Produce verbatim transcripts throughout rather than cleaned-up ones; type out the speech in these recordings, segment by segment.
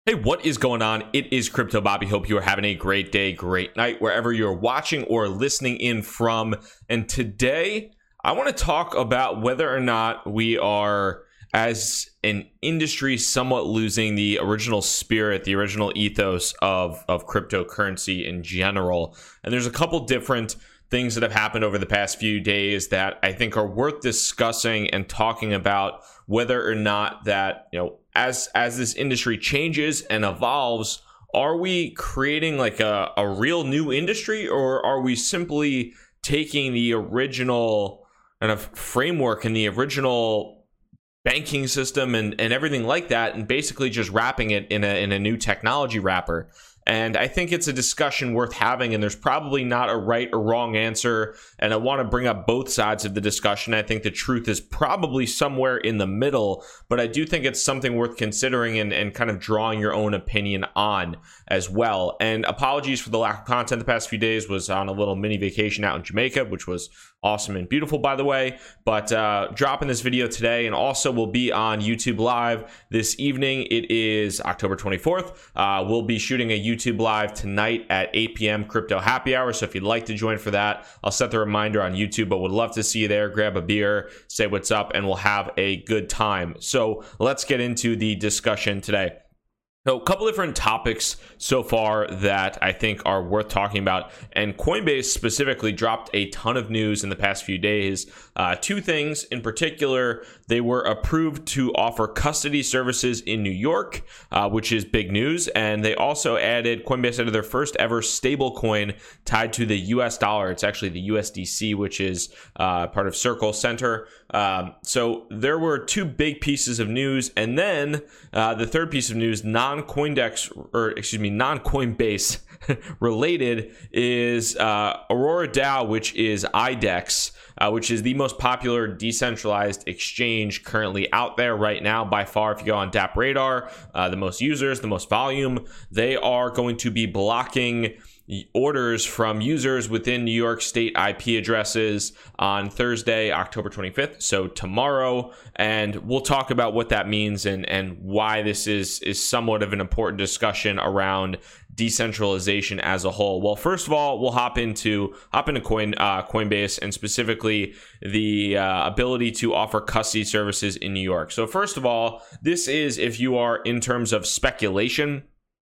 Hey, what is going on? It is Crypto Bobby. Hope you are having a great day, great night, wherever you're watching or listening in from. And today, I want to talk about whether or not we are, as an industry, somewhat losing the original spirit, the original ethos of, of cryptocurrency in general. And there's a couple different things that have happened over the past few days that I think are worth discussing and talking about whether or not that, you know, as as this industry changes and evolves, are we creating like a, a real new industry, or are we simply taking the original kind of framework and the original banking system and, and everything like that and basically just wrapping it in a in a new technology wrapper? And I think it's a discussion worth having, and there's probably not a right or wrong answer. And I want to bring up both sides of the discussion. I think the truth is probably somewhere in the middle, but I do think it's something worth considering and, and kind of drawing your own opinion on as well. And apologies for the lack of content the past few days. Was on a little mini vacation out in Jamaica, which was awesome and beautiful, by the way. But uh, dropping this video today, and also will be on YouTube Live this evening. It is October twenty-fourth. Uh, we'll be shooting a YouTube Live tonight at eight p.m. Crypto Happy Hour. So if you'd like to join for that, I'll set the reminder on YouTube, but would love to see you there. Grab a beer, say what's up, and we'll have a good time. So let's get into the discussion today. So a couple different topics so far that I think are worth talking about, and Coinbase specifically dropped a ton of news in the past few days. Uh, two things in particular: they were approved to offer custody services in New York, uh, which is big news, and they also added, Coinbase added their first ever stable coin tied to the U S dollar. It's actually the U S D C, which is uh, part of Circle Center. Um, so there were two big pieces of news, and then uh, the third piece of news, non-Coindex, or excuse me, non-Coinbase related, is uh, Aurora DAO, which is I D E X, uh, which is the most popular decentralized exchange currently out there right now by far. If you go on DappRadar, uh, the most users, the most volume, they are going to be blocking orders from users within New York State I P addresses on Thursday, October twenty-fifth, so tomorrow, and we'll talk about what that means and and why this is is somewhat of an important discussion around decentralization as a whole. Well, first of all, we'll hop into hop into Coin uh, Coinbase, and specifically the uh, ability to offer custody services in New York. So first of all, this is, if you are in terms of speculation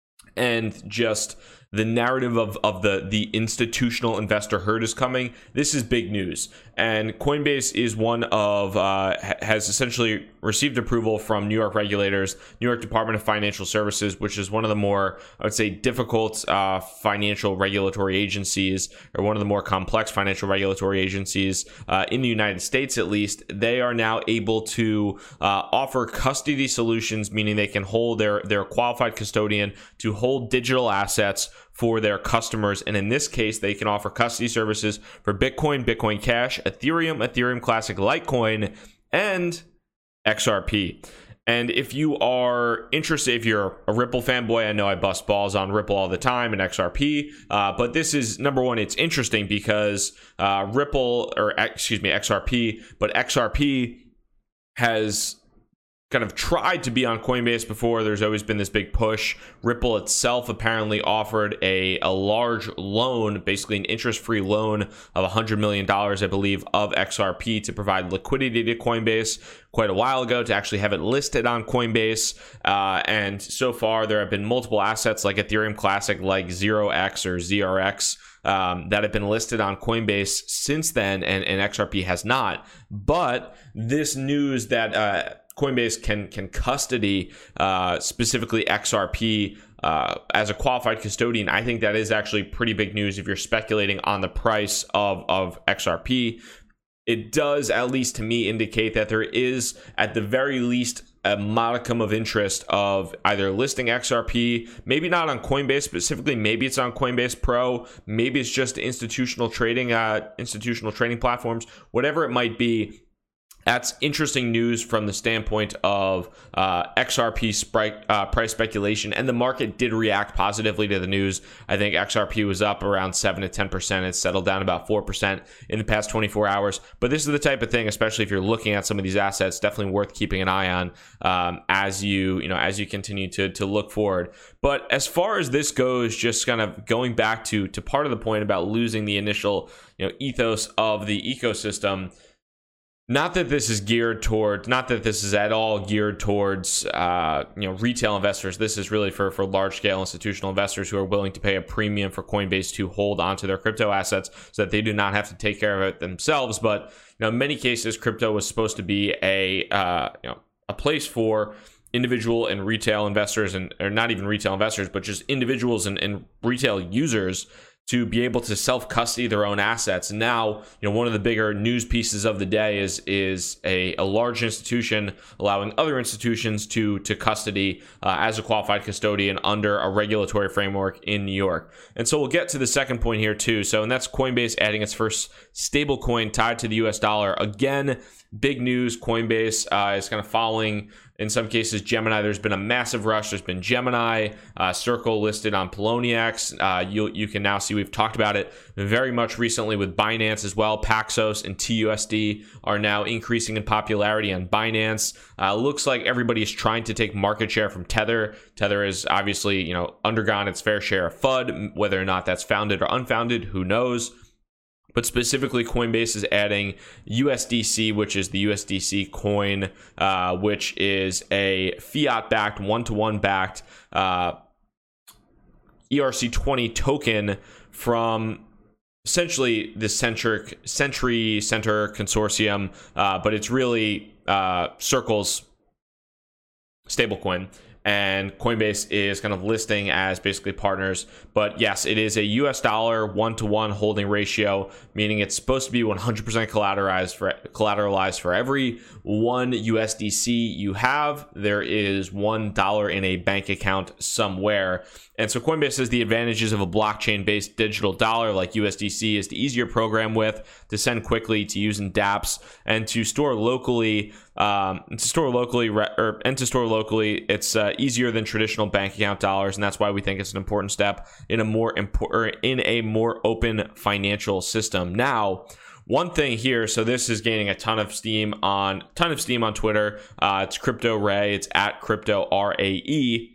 and just the narrative of, of the, the institutional investor herd is coming, this is big news. And Coinbase is one of, uh, has essentially received approval from New York regulators, New York Department of Financial Services, which is one of the more, I would say, difficult uh, financial regulatory agencies, or one of the more complex financial regulatory agencies uh, in the United States, at least. They are now able to uh, offer custody solutions, meaning they can hold their, their qualified custodian to hold digital assets for their customers. And in this case, they can offer custody services for Bitcoin, Bitcoin Cash, Ethereum, Ethereum Classic, Litecoin, and X R P. And if you are interested, if you're a Ripple fanboy, I know I bust balls on Ripple all the time and X R P, uh, but this is, number one, it's interesting because uh, Ripple, or excuse me, X R P, but X R P has kind of tried to be on Coinbase before. There's always been this big push. Ripple itself apparently offered a, a large loan, basically an interest-free loan of one hundred million dollars, I believe, of X R P to provide liquidity to Coinbase quite a while ago, to actually have it listed on Coinbase. Uh, and so far, there have been multiple assets like Ethereum Classic, like zero x or Z R X, Um, that have been listed on Coinbase since then, and, and X R P has not. But this news that uh, Coinbase can can custody uh, specifically X R P uh, as a qualified custodian, I think that is actually pretty big news if you're speculating on the price of, of X R P. It does, at least to me, indicate that there is, at the very least, a modicum of interest of either listing X R P, maybe not on Coinbase specifically, maybe it's on Coinbase Pro, maybe it's just institutional trading, uh, institutional trading platforms, whatever it might be. That's interesting news from the standpoint of uh, X R P spri- uh, price speculation, and the market did react positively to the news. I think X R P was up around seven to ten percent. It's settled down about four percent in the past twenty-four hours. But this is the type of thing, especially if you're looking at some of these assets, definitely worth keeping an eye on um, as you you know as you continue to to look forward. But as far as this goes, just kind of going back to to part of the point about losing the initial you know ethos of the ecosystem. Not that this is geared toward, not that this is at all geared towards, uh, you know, retail investors. This is really for, for large scale institutional investors who are willing to pay a premium for Coinbase to hold onto their crypto assets so that they do not have to take care of it themselves. But, you know, in many cases, crypto was supposed to be a, uh, you know, a place for individual and retail investors, and or not even retail investors, but just individuals and, and retail users to be able to self-custody their own assets. And now, you know, one of the bigger news pieces of the day is is a, a large institution allowing other institutions to to custody uh, as a qualified custodian under a regulatory framework in New York. And so we'll get to the second point here too. So, and that's Coinbase adding its first stablecoin tied to the U S dollar. Again, big news. Coinbase uh, is kind of following, in some cases, Gemini. There's been a massive rush. There's been Gemini, uh, Circle listed on Poloniex. Uh, you you can now see, we've talked about it very much recently with Binance as well. Paxos and T U S D are now increasing in popularity on Binance. Uh, looks like everybody is trying to take market share from Tether. Tether has obviously, you know, undergone its fair share of F U D. Whether or not that's founded or unfounded, who knows? But specifically, Coinbase is adding U S D C, which is the U S D C coin, uh, which is a fiat-backed, one-to-one backed uh, E R C twenty token from essentially the Centric, Sentry Center Consortium, uh, but it's really uh, Circle's stablecoin. And Coinbase is kind of listing as basically partners. But yes, it is a U S dollar one-to-one holding ratio, meaning it's supposed to be one hundred percent collateralized for collateralized for every one U S D C you have. There is one dollar in a bank account somewhere. And so Coinbase has the advantages of a blockchain-based digital dollar like U S D C is the easier program with, to send quickly, to use in dApps, and to store locally. Um, to store locally, or and to store locally, it's uh, easier than traditional bank account dollars, and that's why we think it's an important step in a more important, in a more open financial system. Now, one thing here, so this is gaining a ton of steam on ton of steam on Twitter. Uh, it's Crypto Ray. It's at Crypto R A E,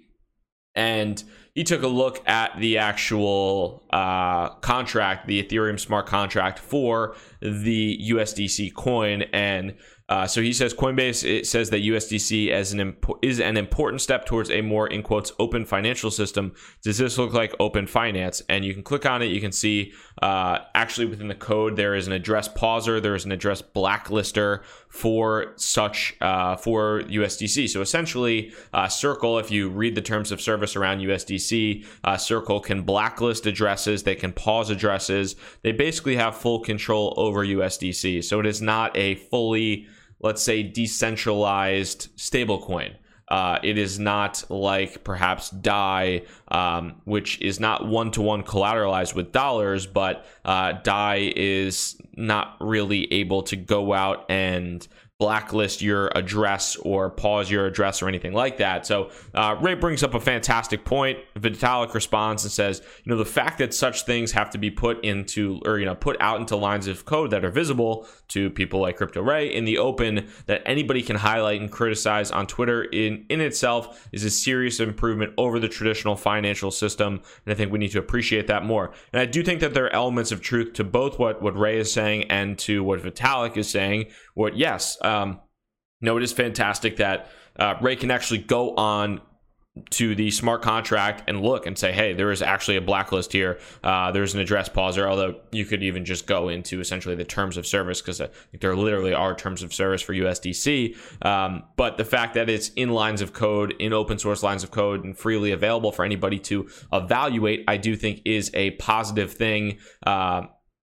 and he took a look at the actual uh, contract, the Ethereum smart contract for the U S D C coin. And uh, so he says Coinbase, it says that U S D C as an impo- is an important step towards a more, in quotes, open financial system. Does this look like open finance? And you can click on it. You can see uh, actually within the code, there is an address pauser. There is an address blacklister for such uh, for U S D C. So essentially, uh, Circle, if you read the terms of service around U S D C, uh, Circle can blacklist addresses. They can pause addresses. They basically have full control over U S D C. So it is not a fully, let's say, decentralized stablecoin. Uh, it is not like perhaps D A I, um, which is not one-to-one collateralized with dollars, but uh, D A I is not really able to go out and blacklist your address or pause your address or anything like that. So uh, Ray brings up a fantastic point. Vitalik responds and says, you know, the fact that such things have to be put into, or, you know, put out into lines of code that are visible to people like Crypto Ray in the open, that anybody can highlight and criticize on Twitter in, in itself is a serious improvement over the traditional financial system. And I think we need to appreciate that more. And I do think that there are elements of truth to both what, what Ray is saying and to what Vitalik is saying. What, yes, um, no, it is fantastic that uh, Ray can actually go on to the smart contract and look and say, hey, there is actually a blacklist here. Uh, there's an address pauser, although you could even just go into essentially the terms of service, because I think there literally are terms of service for U S D C. Um, but the fact that it's in lines of code, in open source lines of code, and freely available for anybody to evaluate, I do think is a positive thing. Uh,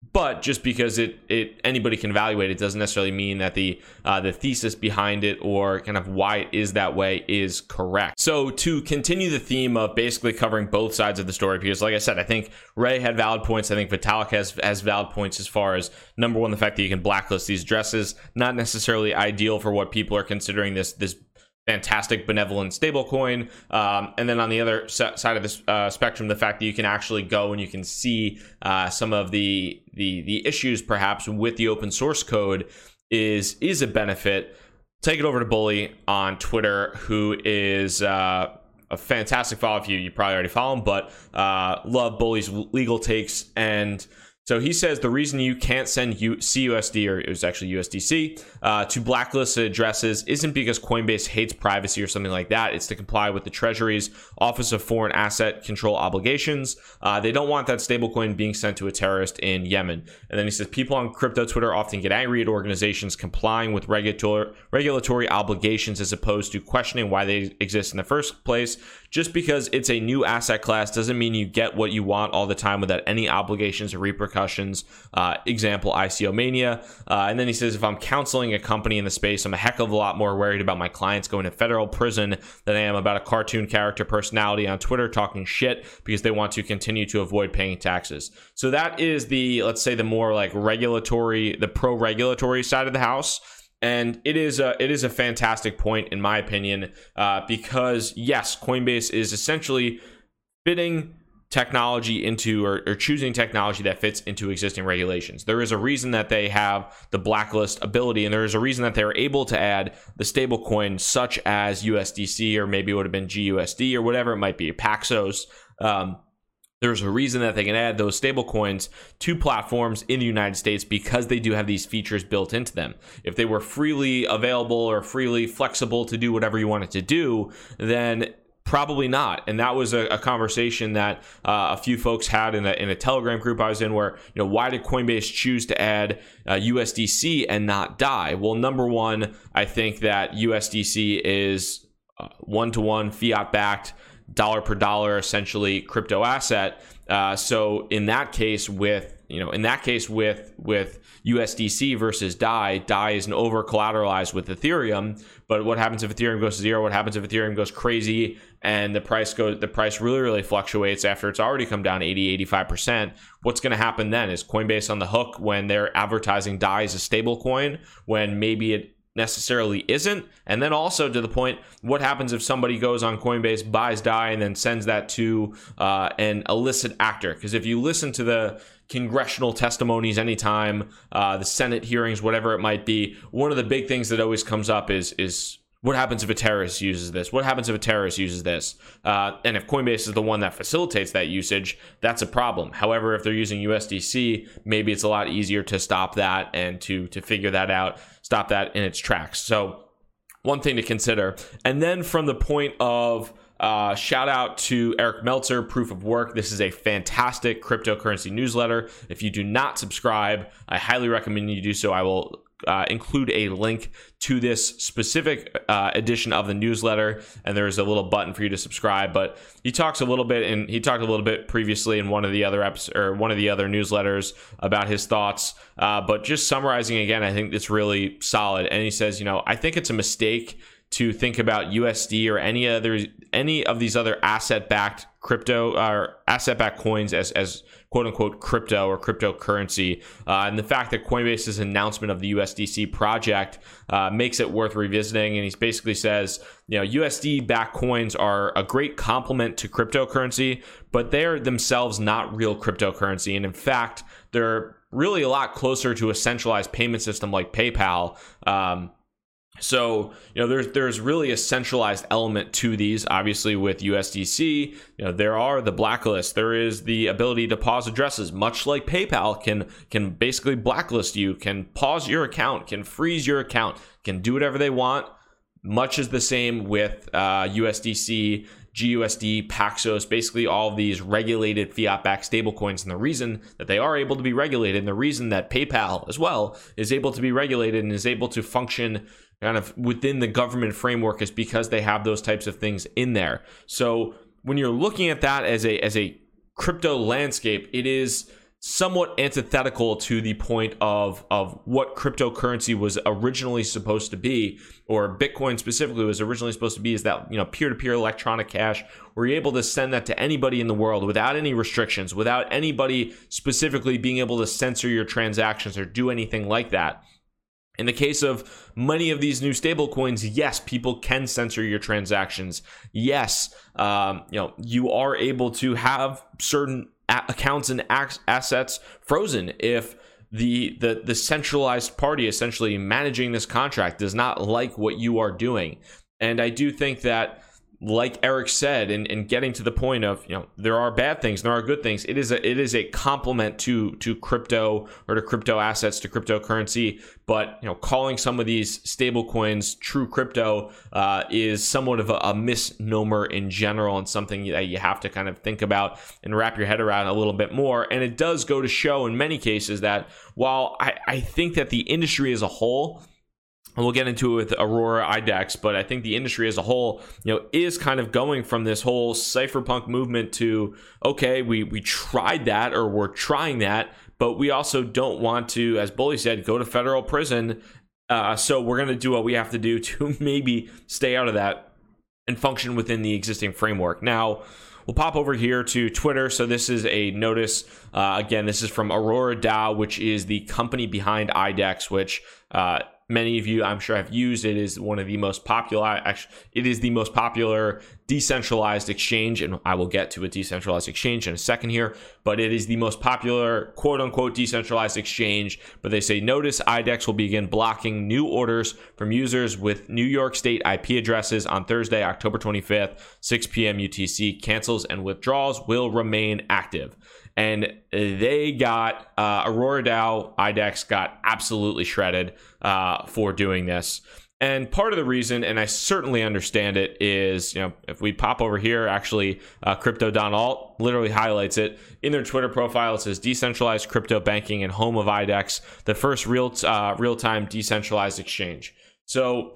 But just because it, it anybody can evaluate it doesn't necessarily mean that the uh, the thesis behind it or kind of why it is that way is correct. So to continue the theme of basically covering both sides of the story, because like I said, I think Ray had valid points. I think Vitalik has has valid points as far as, number one, the fact that you can blacklist these addresses, not necessarily ideal for what people are considering this this fantastic benevolent stablecoin, um, and then on the other side of the uh, spectrum, the fact that you can actually go and you can see uh, some of the the the issues perhaps with the open source code is is a benefit. Take it over to Bully on Twitter, who is uh, a fantastic follow. If you you probably already follow him, but uh, love Bully's legal takes. And so he says the reason you can't send U- C U S D, or it was actually U S D C, uh, to blacklisted addresses isn't because Coinbase hates privacy or something like that. It's to comply with the Treasury's Office of Foreign Asset Control obligations. Uh, they don't want that stablecoin being sent to a terrorist in Yemen. And then he says people on crypto Twitter often get angry at organizations complying with regulatory regulatory obligations as opposed to questioning why they exist in the first place. Just because it's a new asset class doesn't mean you get what you want all the time without any obligations or repercussions. Uh, example, I C O Mania. Uh, and then he says, if I'm counseling a company in the space, I'm a heck of a lot more worried about my clients going to federal prison than I am about a cartoon character personality on Twitter talking shit because they want to continue to avoid paying taxes. So that is the, let's say, the more like regulatory, the pro-regulatory side of the house. And it is a it is a fantastic point, in my opinion, uh, because yes, Coinbase is essentially fitting technology into or, or choosing technology that fits into existing regulations. There is a reason that they have the blacklist ability, and there is a reason that they're able to add the stablecoin such as U S D C, or maybe it would have been G U S D or whatever it might be, Paxos. Um, There's a reason that they can add those stablecoins to platforms in the United States because they do have these features built into them. If they were freely available or freely flexible to do whatever you wanted to do, then probably not. And that was a, a conversation that uh, a few folks had in a, in a Telegram group I was in, where, you know, why did Coinbase choose to add uh, U S D C and not D A I? Well, number one, I think that U S D C is uh, one-to-one fiat-backed, dollar per dollar, essentially crypto asset. Uh, so in that case, with you know, in that case with with U S D C versus D A I, D A I is an over collateralized with Ethereum. But what happens if Ethereum goes to zero? What happens if Ethereum goes crazy and the price goes? The price really really fluctuates after it's already come down eighty, eighty-five percent. What's going to happen then? Is Coinbase on the hook when they're advertising D A I as a stable coin when maybe it necessarily isn't? And then also to the point, what happens if somebody goes on Coinbase, buys D A I, and then sends that to uh, an illicit actor? Because if you listen to the congressional testimonies anytime, uh, the Senate hearings, whatever it might be, one of the big things that always comes up is is what happens if a terrorist uses this? What happens if a terrorist uses this? Uh, and if Coinbase is the one that facilitates that usage, that's a problem. However, if they're using U S D C, maybe it's a lot easier to stop that and to to figure that out, stop that in its tracks. So one thing to consider. And then from the point of Uh, shout out to Eric Meltzer, Proof of Work. This is a fantastic cryptocurrency newsletter. If you do not subscribe, I highly recommend you do so. I will uh, include a link to this specific uh, edition of the newsletter, and there's a little button for you to subscribe. But he talks a little bit, and he talked a little bit previously in one of the other episodes or one of the other newsletters about his thoughts. Uh, but just summarizing again, I think it's really solid. And he says, you know, I think it's a mistake to think about U S D or any other any of these other asset-backed crypto or asset-backed coins as as quote unquote crypto or cryptocurrency. Uh, and the fact that Coinbase's announcement of the U S D C project uh, makes it worth revisiting. And he basically says, you know, U S D-backed coins are a great complement to cryptocurrency, but they're themselves not real cryptocurrency. And in fact, they're really a lot closer to a centralized payment system like PayPal. Um, So, you know, there's there's really a centralized element to these. Obviously, with U S D C, you know, there are the blacklist. There is the ability to pause addresses, much like PayPal can can basically blacklist you, can pause your account, can freeze your account, can do whatever they want. Much is the same with uh, U S D C, G U S D, Paxos, basically all of these regulated fiat-backed stablecoins. And the reason that they are able to be regulated, and the reason that PayPal as well is able to be regulated and is able to function kind of within the government framework, is because they have those types of things in there. So when you're looking at that as a as a crypto landscape, it is somewhat antithetical to the point of of what cryptocurrency was originally supposed to be, or Bitcoin specifically was originally supposed to be, is that, you know, peer-to-peer electronic cash, where you're able to send that to anybody in the world without any restrictions, without anybody specifically being able to censor your transactions or do anything like that. In the case of many of these new stablecoins, yes, people can censor your transactions. Yes, um, you know, you are able to have certain a- accounts and ac- assets frozen if the, the the centralized party essentially managing this contract does not like what you are doing. And I do think that, like Eric said, and, and getting to the point of, you know, there are bad things, there are good things. It is a it is a complement to to crypto, or to crypto assets, to cryptocurrency. But, you know, calling some of these stable coins true crypto uh, is somewhat of a, a misnomer in general, and something that you have to kind of think about and wrap your head around a little bit more. And it does go to show in many cases that while I, I think that the industry as a whole, and we'll get into it with Aurora I D E X, but I think the industry as a whole, you know, is kind of going from this whole cypherpunk movement to, okay, we we tried that, or we're trying that, but we also don't want to, as Bully said, go to federal prison. Uh, so we're going to do what we have to do to maybe stay out of that and function within the existing framework. Now, we'll pop over here to Twitter. So this is a notice. Uh, again, this is from Aurora DAO, which is the company behind I D E X, which uh, many of you, I'm sure, have used. It is one of the most popular, actually, it is the most popular decentralized exchange, and I will get to a decentralized exchange in a second here, but it is the most popular quote-unquote decentralized exchange. But they say, notice I D E X will begin blocking new orders from users with New York State I P addresses on Thursday, October twenty-fifth, six p.m. U T C. Cancels and withdrawals will remain active. And they got, uh, Aurora DAO, I D E X got absolutely shredded uh, for doing this. And part of the reason, and I certainly understand it, is, you know, if we pop over here, actually, uh, Crypto.alt literally highlights it. In their Twitter profile, it says, decentralized crypto banking and home of I D E X, the first real uh, real-time decentralized exchange. So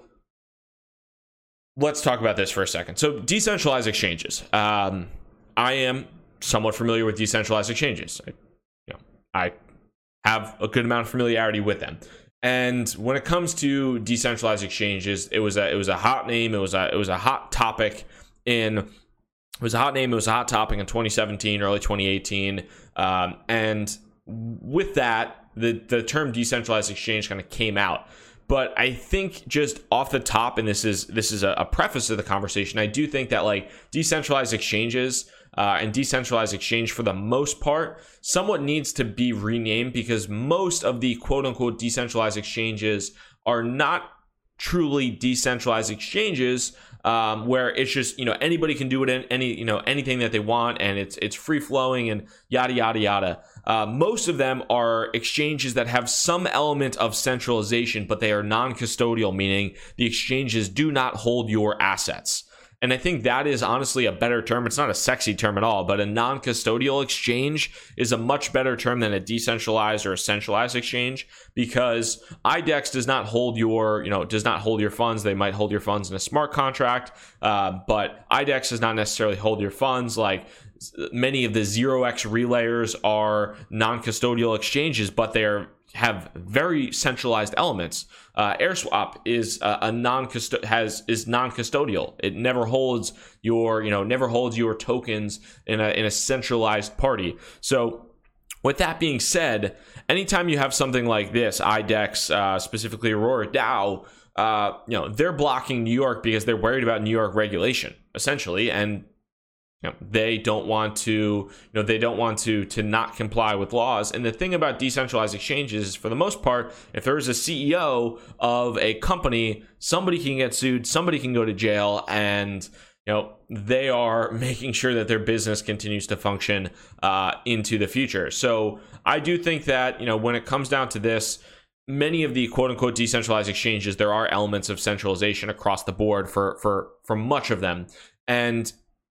let's talk about this for a second. So decentralized exchanges. Um, I am somewhat familiar with decentralized exchanges. I, you know, I have a good amount of familiarity with them. And when it comes to decentralized exchanges, it was a it was a hot name. It was a it was a hot topic in it was a hot name. It was a hot topic in twenty seventeen, early twenty eighteen. Um, and with that, the the term decentralized exchange kind of came out. But I think just off the top, and this is this is a, a preface to the conversation, I do think that, like, decentralized exchanges uh, and decentralized exchange, for the most part, somewhat needs to be renamed, because most of the quote-unquote decentralized exchanges are not truly decentralized exchanges, um, where it's just, you know, anybody can do it in any, you know, anything that they want, and it's it's free flowing and yada yada yada. Uh, most of them are exchanges that have some element of centralization, but they are non-custodial, meaning the exchanges do not hold your assets. And I think that is honestly a better term. It's not a sexy term at all, but a non-custodial exchange is a much better term than a decentralized or a centralized exchange, because I D E X does not hold your, you know, does not hold your funds. They might hold your funds in a smart contract, uh, but I D E X does not necessarily hold your funds. Like, many of the zero x relayers are non-custodial exchanges, but they are have very centralized elements. Uh, AirSwap is a, a non has is non-custodial. It never holds your, you know, never holds your tokens in a in a centralized party. So, with that being said, anytime you have something like this, I D E X, uh, specifically Aurora DAO, uh, you know, they're blocking New York because they're worried about New York regulation, essentially, and you know, they don't want to, you know, they don't want to to not comply with laws. And the thing about decentralized exchanges is, for the most part, if there's a C E O of a company, somebody can get sued, somebody can go to jail, and you know, they are making sure that their business continues to function uh, into the future. So I do think that, you know, when it comes down to this, many of the quote unquote decentralized exchanges, there are elements of centralization across the board for for for much of them. And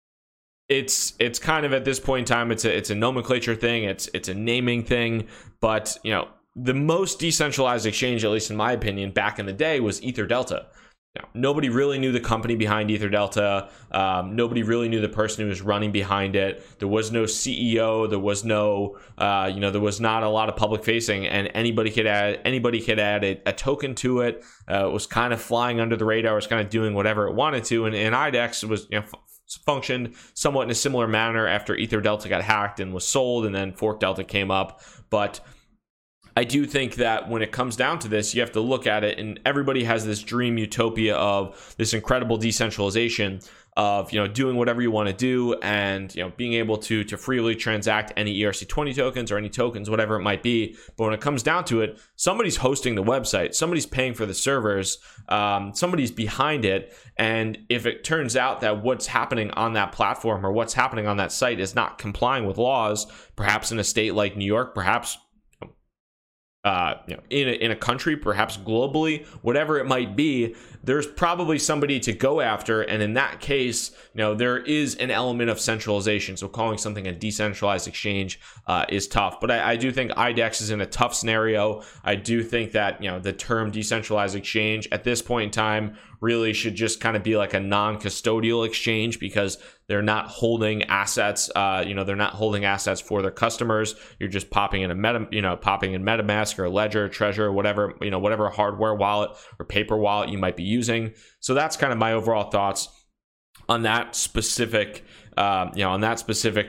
It's it's kind of, at this point in time, it's a it's a nomenclature thing, it's it's a naming thing. But you know, the most decentralized exchange, at least in my opinion, back in the day, was Ether Delta. Now, nobody really knew the company behind EtherDelta. Um, nobody really knew the person who was running behind it. There was no C E O. There was no, uh, you know, there was not a lot of public facing, and anybody could add anybody could add a, a token to it. Uh, it was kind of flying under the radar. It was kind of doing whatever it wanted to, and, and I D E X was, you know, f- functioned somewhat in a similar manner after EtherDelta got hacked and was sold, and then ForkDelta came up, but I do think that when it comes down to this, you have to look at it, and everybody has this dream utopia of this incredible decentralization of, you know, doing whatever you want to do, and, you know, being able to to freely transact any E R C twenty tokens or any tokens, whatever it might be. But when it comes down to it, somebody's hosting the website, somebody's paying for the servers, um, somebody's behind it, and if it turns out that what's happening on that platform or what's happening on that site is not complying with laws, perhaps in a state like New York, perhaps Uh, you know, in a, in a country, perhaps globally, whatever it might be, there's probably somebody to go after. And in that case, you know, there is an element of centralization. So calling something a decentralized exchange uh, is tough. But I, I do think I D E X is in a tough scenario. I do think that, you know, the term decentralized exchange at this point in time really should just kind of be like a non-custodial exchange, because they're not holding assets. Uh, you know, they're not holding assets for their customers. You're just popping in a meta, you know, popping in MetaMask or Ledger, Trezor, whatever, you know, whatever hardware wallet or paper wallet you might be using. So that's kind of my overall thoughts on that specific, um, you know, on that specific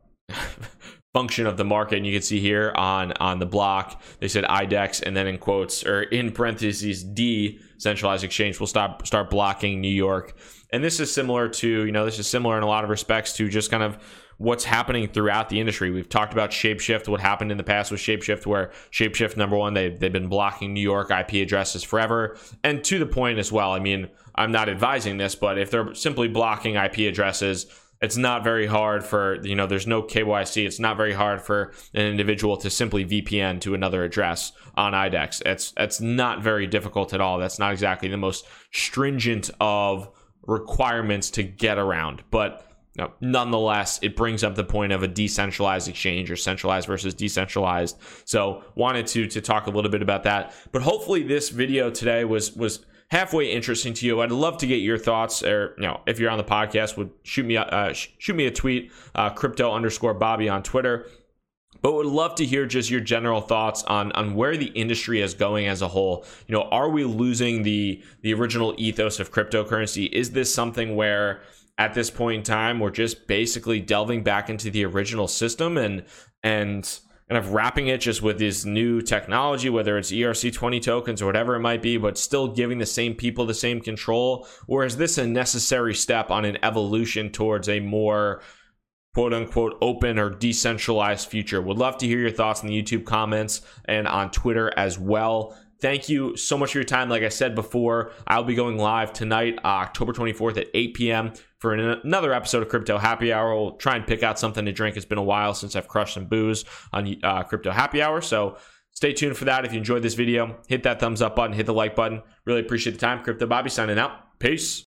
function of the market. And you can see here on on the block, they said I D E X, and then in quotes or in parentheses, decentralized exchange will stop start blocking New York. And this is similar to, you know, this is similar in a lot of respects to just kind of what's happening throughout the industry. We've talked about Shapeshift, what happened in the past with Shapeshift, where Shapeshift, number one, they, they've been blocking New York I P addresses forever. And to the point as well, I mean, I'm not advising this, but if they're simply blocking I P addresses, it's not very hard for, you know, there's no K Y C. It's not very hard for an individual to simply V P N to another address on I D E X. It's, it's not very difficult at all. That's not exactly the most stringent of requirements to get around, but no, nonetheless, it brings up the point of a decentralized exchange, or centralized versus decentralized. So wanted to to talk a little bit about that. But hopefully this video today was was halfway interesting to you. I'd love to get your thoughts, or, you know, if you're on the podcast, would shoot me uh, shoot me a tweet, uh, crypto underscore Bobby on Twitter. But would love to hear just your general thoughts on on where the industry is going as a whole. You know, are we losing the the original ethos of cryptocurrency? Is this something where at this point in time we're just basically delving back into the original system and and kind of wrapping it just with this new technology, whether it's E R C twenty tokens or whatever it might be, but still giving the same people the same control? Or is this a necessary step on an evolution towards a more quote unquote open or decentralized future? Would love to hear your thoughts in the YouTube comments and on Twitter as well. Thank you so much for your time. Like I said before, I'll be going live tonight, uh, October twenty-fourth at eight p.m. for an, another episode of Crypto Happy Hour. We'll try and pick out something to drink. It's been a while since I've crushed some booze on uh, Crypto Happy Hour. So stay tuned for that. If you enjoyed this video, hit that thumbs up button, hit the like button. Really appreciate the time. Crypto Bobby signing out. Peace.